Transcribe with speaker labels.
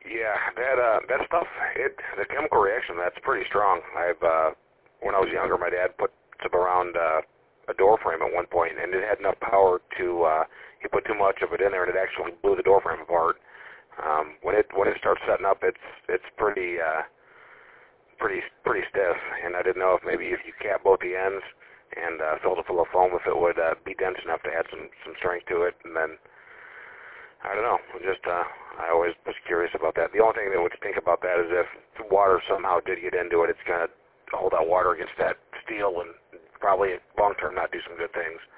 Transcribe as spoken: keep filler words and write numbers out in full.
Speaker 1: Yeah, that uh, that stuff, it the chemical reaction, that's pretty strong. I've uh, when I was younger, my dad put some around uh, a door frame at one point, and it had enough power to uh, he put too much of it in there, and it actually blew the door frame apart. Um, when it when it starts setting up, it's it's pretty uh, pretty pretty stiff, and I didn't know if maybe if you cap both the ends and uh, filled it full of foam, if it would uh, be dense enough to add some some strength to it, and then. I don't know. Just uh, I always was curious about that. The only thing that would think about that is if the water somehow did get into it, it's going to hold that water against that steel and probably long term not do some good things.